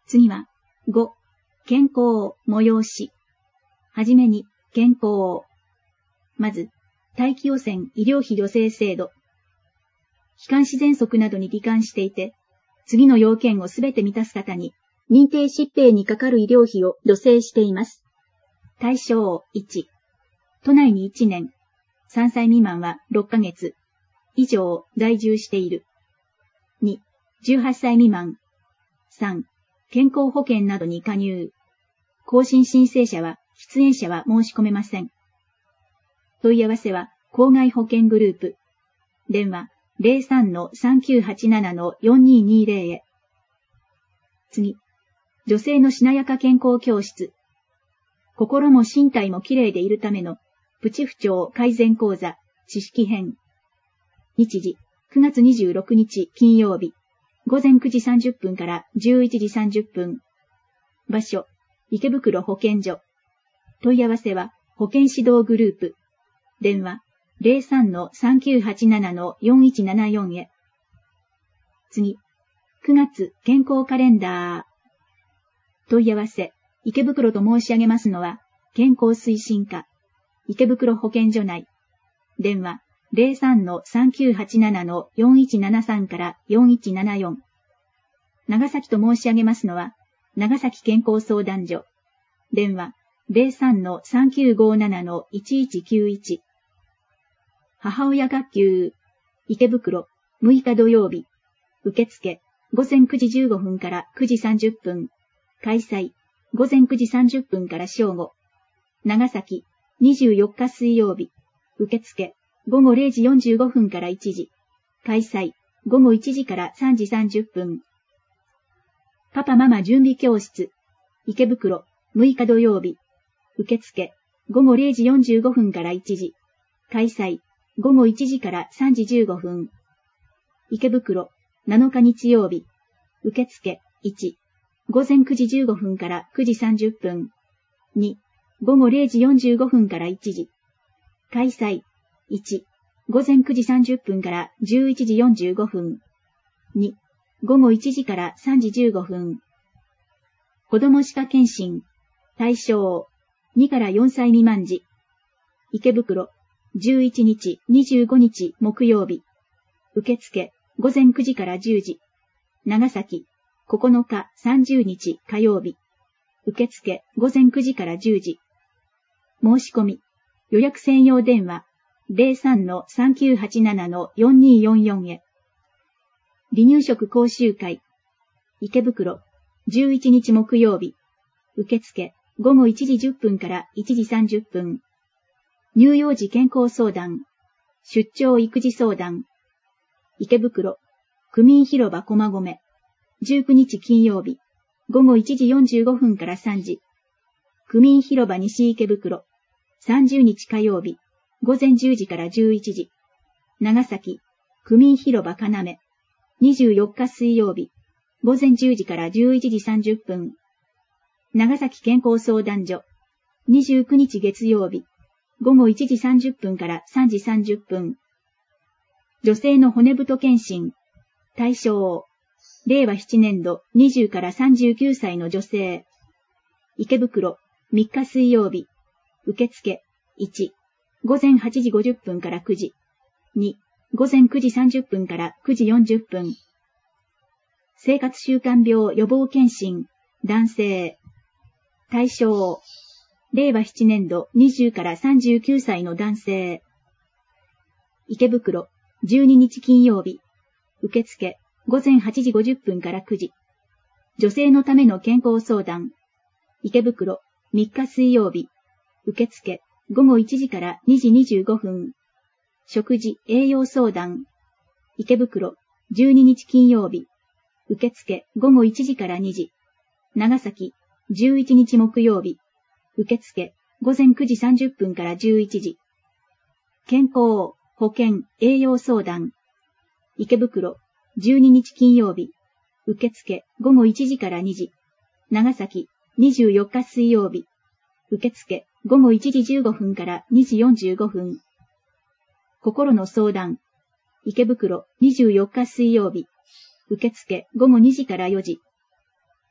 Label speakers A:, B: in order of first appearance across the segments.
A: 次は、5、健康、催し。はじめに、健康。まず、大気汚染医療費助成制度。気管支喘息などに罹患していて、次の要件をすべて満たす方に、認定疾病にかかる医療費を助成しています。対象1、都内に1年、3歳未満は6ヶ月以上在住している。2、18歳未満。3、健康保険などに加入。更新申請者は、出演者は申し込めません。問い合わせは、公害保険グループ。電話、03-3987-4220へ。次、女性のしなやか健康教室。心も身体もきれいでいるための、プチ不調改善講座、知識編。日時、9月26日金曜日、午前9時30分から11時30分。場所、池袋保健所。問い合わせは、保健指導グループ。電話、03-3987-4174へ。次、9月健康カレンダー。問い合わせ、池袋と申し上げますのは、健康推進課、池袋保健所内。電話、03-3987-4173から4174。長崎と申し上げますのは、長崎健康相談所。電話、03-3957-1191。母親学級、池袋、6日土曜日。受付、午前9時15分から9時30分。開催、午前9時30分から正午。長崎、24日水曜日。受付、午後0時45分から1時。開催、午後1時から3時30分。パパママ準備教室。池袋、6日土曜日。受付、午後0時45分から1時。開催、午後1時から3時15分。池袋、7日日曜日。受付、1、午前9時15分から9時30分。2、午後0時45分から1時。開催、1、午前9時30分から11時45分。2、午後1時から3時15分。子ども歯科検診。対象、2から4歳未満児。池袋、11日、25日木曜日。受付、午前9時から10時。長崎、9日、30日火曜日。受付、午前9時から10時。申し込み、予約専用電話、03-3987-4244へ。離乳食講習会。池袋、11日木曜日。受付、午後1時10分から1時30分。乳幼児健康相談。出張育児相談。池袋、区民広場駒込。19日金曜日。午後1時45分から3時。区民広場西池袋。30日火曜日。午前10時から11時。長崎、区民広場要。24日水曜日。午前10時から11時30分。長崎健康相談所。29日月曜日。午後1時30分から3時30分。女性の骨太検診。対象。令和7年度20から39歳の女性。池袋、3日水曜日。受付、1、午前8時50分から9時。2、午前9時30分から9時40分。生活習慣病予防検診。男性。対象。令和7年度20から39歳の男性。池袋、12日金曜日。受付、午前8時50分から9時。女性のための健康相談。池袋、3日水曜日。受付、午後1時から2時25分。食事、栄養相談。池袋、12日金曜日。受付、午後1時から2時。長崎、11日木曜日。受付、午前9時30分から11時。健康、保健、栄養相談。池袋、12日金曜日。受付、午後1時から2時。長崎、24日水曜日。受付、午後1時15分から2時45分。心の相談。池袋、24日水曜日。受付、午後2時から4時。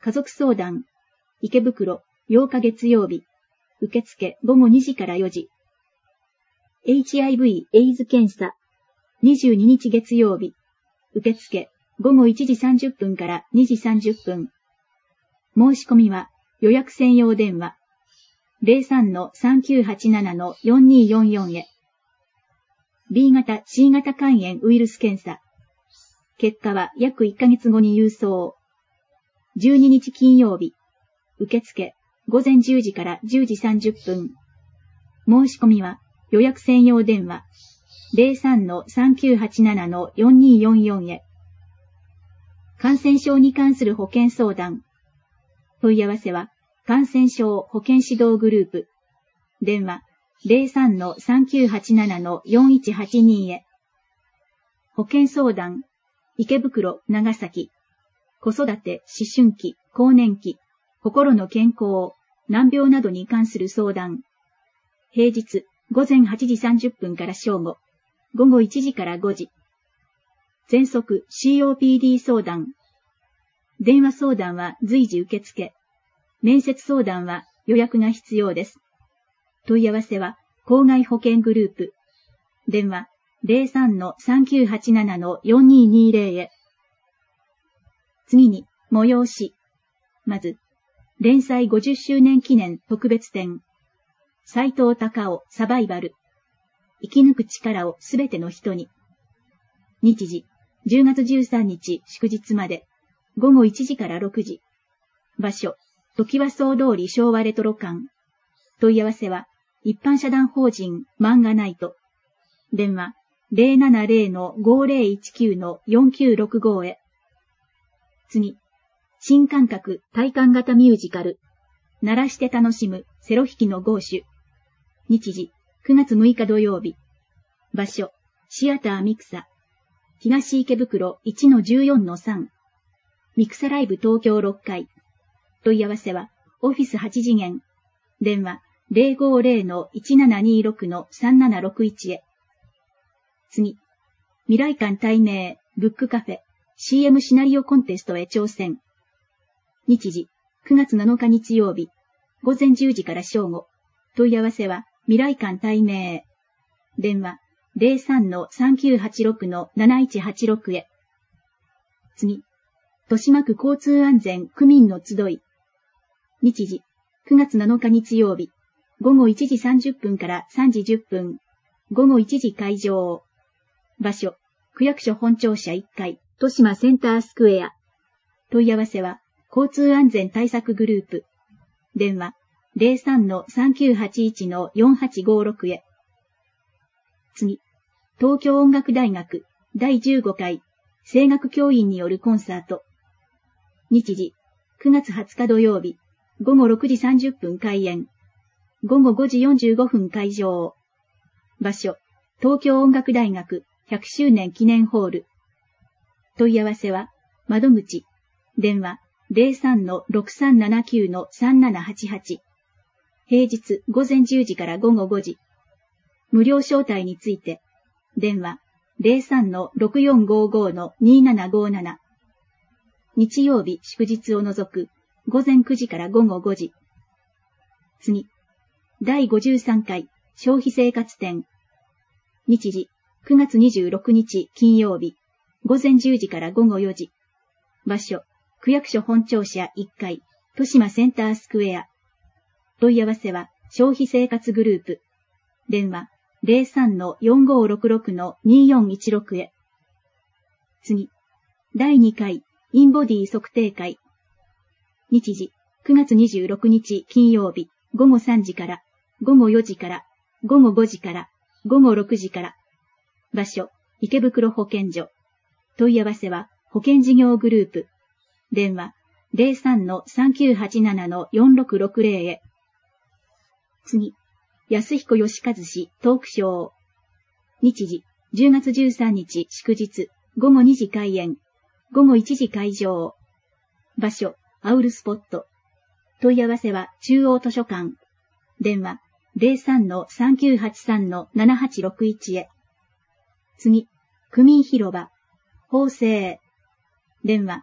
A: 家族相談、池袋、8日月曜日、受付午後2時から4時。HIV エイズ検査、22日月曜日、受付午後1時30分から2時30分。申し込みは予約専用電話 03-3987-4244 へ。B 型 C 型肝炎ウイルス検査。結果は約1ヶ月後に郵送。12日金曜日。受付、午前10時から10時30分。申し込みは、予約専用電話、03-3987-4244 へ。感染症に関する保健相談。問い合わせは、感染症保健指導グループ。電話、03-3987-4182 へ。保健相談、池袋、長崎。子育て、思春期、更年期、心の健康、難病などに関する相談。平日、午前8時30分から正午、午後1時から5時。喘息、COPD 相談。電話相談は随時受付。面接相談は予約が必要です。問い合わせは、公害保険グループ。電話、03-3987-4220 へ。次に、催し。まず、連載50周年記念特別展。斉藤隆夫サバイバル。生き抜く力をすべての人に。日時、10月13日祝日まで、午後1時から6時。場所、トキワ荘通り昭和レトロ館。問い合わせは、一般社団法人漫画ナイト。電話、070-5019-4965 へ。次、新感覚体感型ミュージカル。鳴らして楽しむセロ弾きのゴーシュ。日時、9月6日土曜日。場所、シアターミクサ。東池袋 1-14-3。ミクサライブ東京6階。問い合わせは、オフィス8次元。電話、050-1726-3761 へ。次、未来館対名、ブックカフェ、CM シナリオコンテストへ挑戦。日時、9月7日日曜日、午前10時から正午。問い合わせは、未来館対名。電話、03-3986-7186 へ。次、豊島区交通安全区民の集い。日時、9月7日日曜日、午後1時30分から3時10分。午後1時会場。場所、区役所本庁舎1階、豊島センタースクエア。問い合わせは、交通安全対策グループ。電話、03-3981-4856 へ。次、東京音楽大学第15回声楽教員によるコンサート。日時、9月20日土曜日、午後6時30分開演。午後5時45分会場。場所、東京音楽大学100周年記念ホール。問い合わせは、窓口、電話、03-6379-3788。平日午前10時から午後5時。無料招待について、電話、03-6455-2757。日曜日祝日を除く、午前9時から午後5時。次、第53回消費生活展。日時、9月26日金曜日、午前10時から午後4時。場所、区役所本庁舎1階、豊島センタースクエア。問い合わせは、消費生活グループ。電話、03-4566-2416 へ。次、第2回、インボディ測定会。日時、9月26日金曜日、午後3時から、午後4時から、午後5時から、午後6時から。場所、池袋保健所。問い合わせは、保健事業グループ。電話、03-3987-4660 へ。次、安彦義和氏トークショー。日時、10月13日祝日、午後2時開演。午後1時会場。場所、アウルスポット。問い合わせは中央図書館。電話、03-3983-7861 へ。次、区民広場。法制。電話、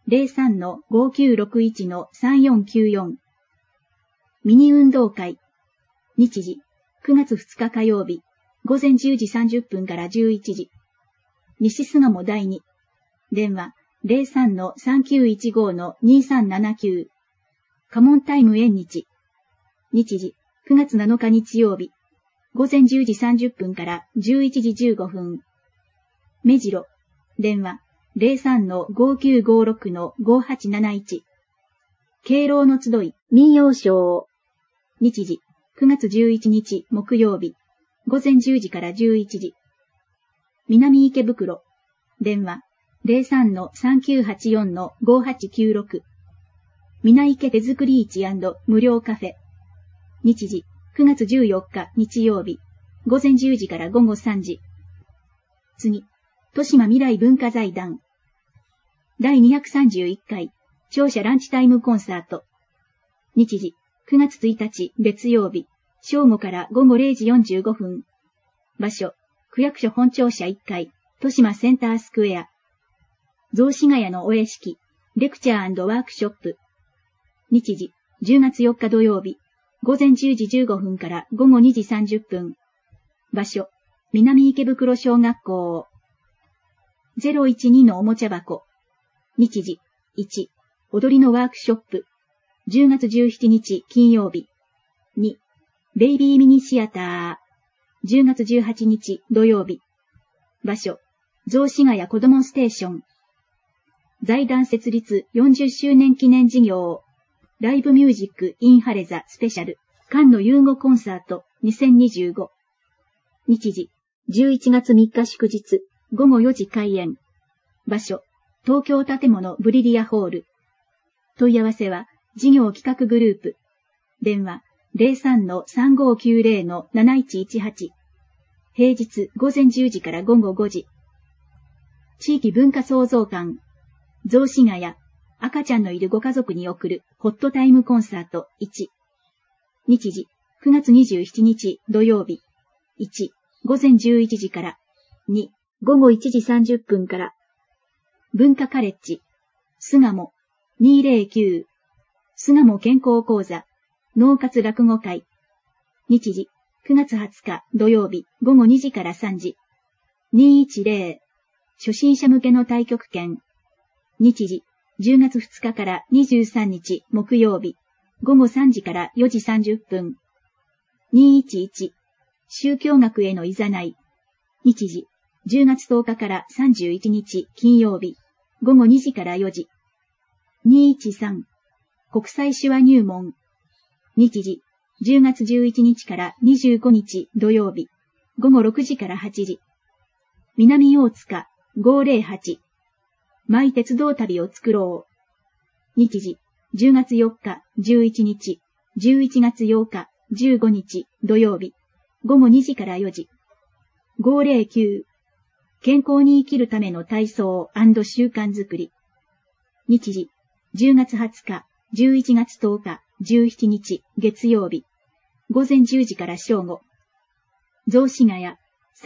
A: 03-5961-3494。ミニ運動会。日時、9月2日火曜日、午前10時30分から11時。西巣鴨第2。電話、03-3915-2379。家紋タイム縁日。日時、9月7日日曜日、午前10時30分から11時15分。目白。電話、03-5956-5871。敬老の集い、民謡ショー。日時、9月11日木曜日、午前10時から11時。南池袋。電話、03-3984-5896。南池手作り市&無料カフェ。日時、9月14日日曜日、午前10時から午後3時。次、豊島未来文化財団。第231回、聴者ランチタイムコンサート。日時、9月1日月曜日、正午から午後0時45分。場所、区役所本庁舎1階、豊島センタースクエア。雑司ヶ谷のお屋敷、レクチャー&ワークショップ。日時、10月4日土曜日、午前10時15分から午後2時30分。場所、南池袋小学校。012のおもちゃ箱。日時、1、踊りのワークショップ。10月17日金曜日。2、ベイビーミニシアター。10月18日土曜日。場所、雑司ヶ谷子どもステーション。財団設立40周年記念事業。ライブミュージックインハレザスペシャル菅野融合コンサート2025。日時、11月3日祝日、午後4時開演。場所、東京建物ブリリアホール。問い合わせは、事業企画グループ。電話、03-3590-7118。平日午前10時から午後5時。地域文化創造館。雑司ヶ谷。赤ちゃんのいるご家族に送るホットタイムコンサート1。日時、9月27日土曜日。1、午前11時から。2、午後1時30分から。文化カレッジ。巣鴨。209。巣鴨健康講座。脳活落語会。日時、9月20日土曜日午後2時から3時。210。初心者向けの太極拳。日時、10月2日から23日木曜日、午後3時から4時30分。211、宗教学へのいざない。日時、10月10日から31日金曜日、午後2時から4時。213、国際手話入門。日時、10月11日から25日土曜日、午後6時から8時。南大塚508。マイ鉄道旅を作ろう。日時、10月4日、11日、11月8日、15日、土曜日、午後2時から4時。509、健康に生きるための体操&習慣づくり。日時、10月20日、11月10日、17日、月曜日、午前10時から正午。雑司ヶ谷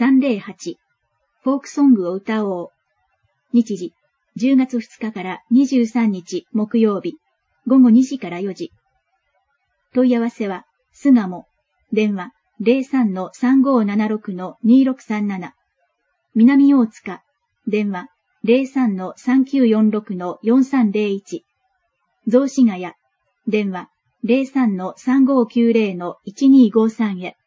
A: 308、フォークソングを歌おう。日時、10月2日から23日木曜日、午後2時から4時。問い合わせは、巣鴨、電話 03-3576-2637。南大塚、電話 03-3946-4301。雑司ヶ谷、電話 03-3590-1253 へ。